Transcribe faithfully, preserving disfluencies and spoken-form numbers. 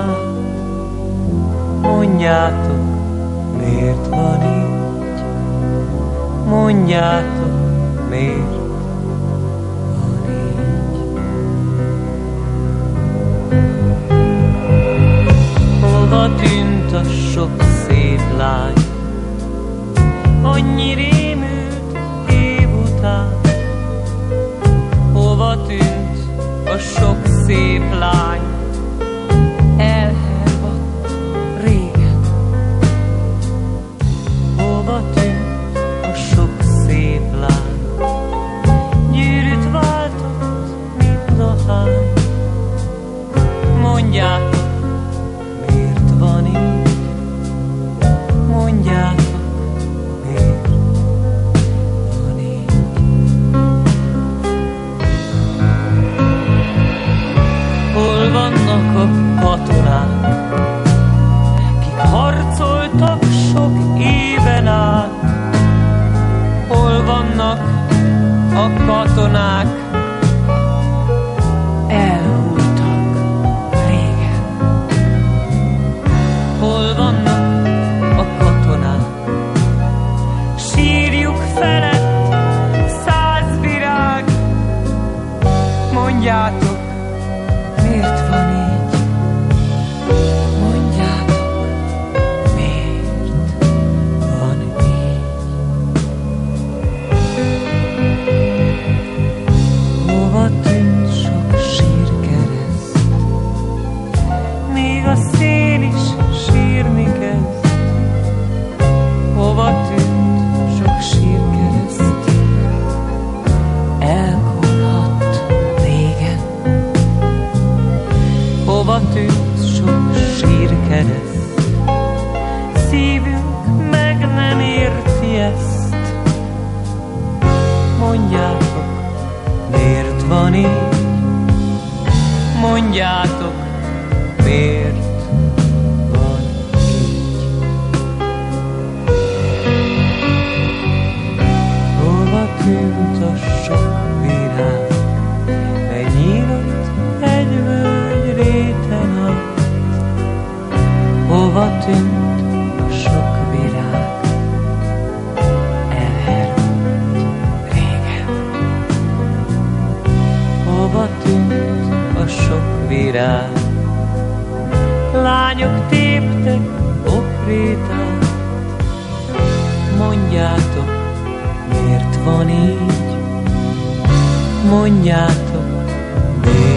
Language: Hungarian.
után. Mondjátok, miért van így? Mondjátok, miért van így? Hova tűnt a sok szép lány? Annyi rémült év után. Hova tűnt a sok szép lány? Elhervadt régen. Hova tűnt a sok szép lány? Gyűrűt váltott mind a hány. Mondjátok, miért van így? Mondjátok, miért van így? Hol vannak a katonák, kik harcoltak sok éven át? Hol vannak a katonák, elhunytak régen? Hol vannak a katonák, sírjuk felett száz virág? Mondjátok, miért van így? Mondjátok, miért van így? Hova tűnt sok sírkereszt? Még a szél is sírni kezd. Hova tűnt sok sírkereszt? Elhullott régen. Hova tűnt sok sírkereszt? Szívünk meg nem érti ezt. Mondjátok, miért van így? Mondjátok, miért van így? Hova tűnt a sok virág? Benyílott egy völgy réten át. Hova tűnt a sok virág? Elhervadt régen. Hova tűnt a sok virág? Lányok téptek okrétát. Mondjátok, miért van így? Mondjátok, miért